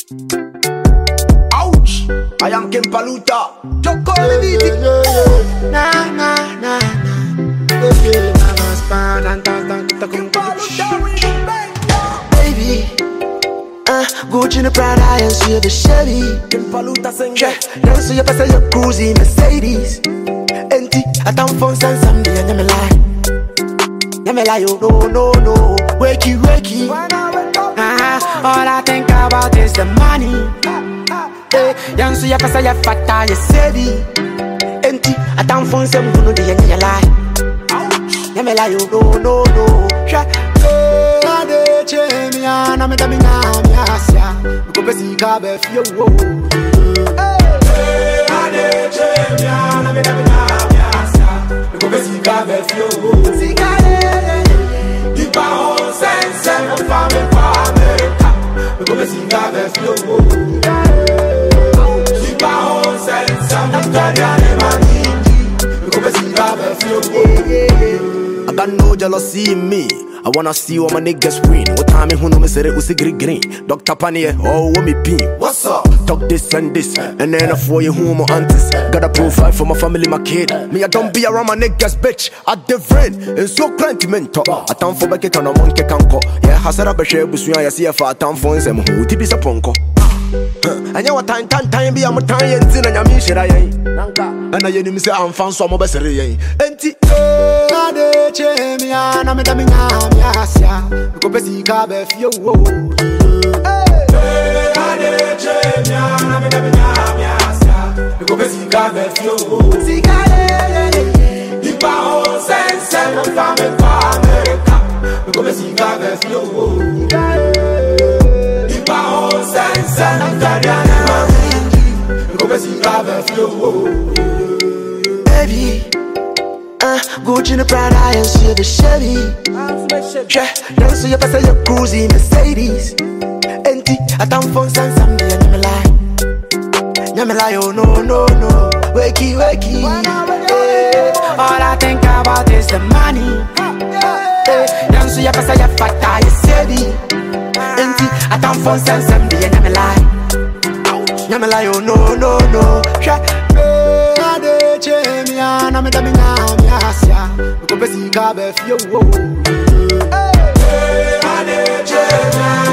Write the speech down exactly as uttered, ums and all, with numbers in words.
Ouch! I am Kim Paluta. Just call the beat. Nah, nah, nah, nah. Okay, nah, nah, span and dance, dance, dance, Kim Paluta with the band. baby. Uh, Gucci in the Prada and see the Chevy. Kim Paluta sing Yeah, it. now so you pass your cruisy Mercedes. Empty, I don't phone and someday and me lie. Yeah, me lie, oh no, no, no. Wakey, wakey. When I wake up, Uh-huh. All I think about is the money. Eh, young so you pass your fat you savvy. Empty, I don't phone some who know the end of your life. Yeah, me lie, oh no, no, no. Yeah, eh, I dey change me, and I'm a dummy now, me asia. Go be see Gabe feel wo. Eh, I dey change me, and I'm a dummy now, me asia. Go be see Gabe feel wo. See Gabe, keep our own sense and family for America. Go be see Gabe feel wo. Keep our own sense and family for America. Go be see Gabe feel wo. I got no jealousy in me. I wanna see all my niggas win. What time who know me say it was green green. Doctor Panier, oh what me pin. What's up? Talk this and this, and then I for you who my aunties. Got a profile for my family, my kid. Me I don't be around my niggas, bitch. I different and so sentimental. I time for back on a monkey can call. Yeah, hasara be share busu ya see if I time for them who ti be sa ponko. And you time time time be am time yen tin and ya mi shira yen. And I yen mi say am fan so mo be sere yen. Enti I dey change me, and I'm a dummy now, me asia. Go be see Gabe feel wo. Eh, I dey change me, and I'm a dummy now, me asia. Go be see Gabe feel wo. See Gabe, keep our own sense and family for America. Go be see Gabe feel wo. Keep our own sense and family. Go be see Gabe feel wo. Baby. Uh, Gucci in the Prada and see the Chevy. Yeah, now so you pass your cruisy Mercedes. Empty, I don't phone and someday and me lie. Yeah, me lie, oh no, no, no. Wakey, wakey. Eh, all I think about is the money. Eh, now so you pass your fat you savvy. Empty, I don't phone and someday and me lie. Yeah, me lie, oh no, no, no. Yeah, I dey change me, and I'm a dummy now, me asia. Go be see Gabe feel wo. I dey change me.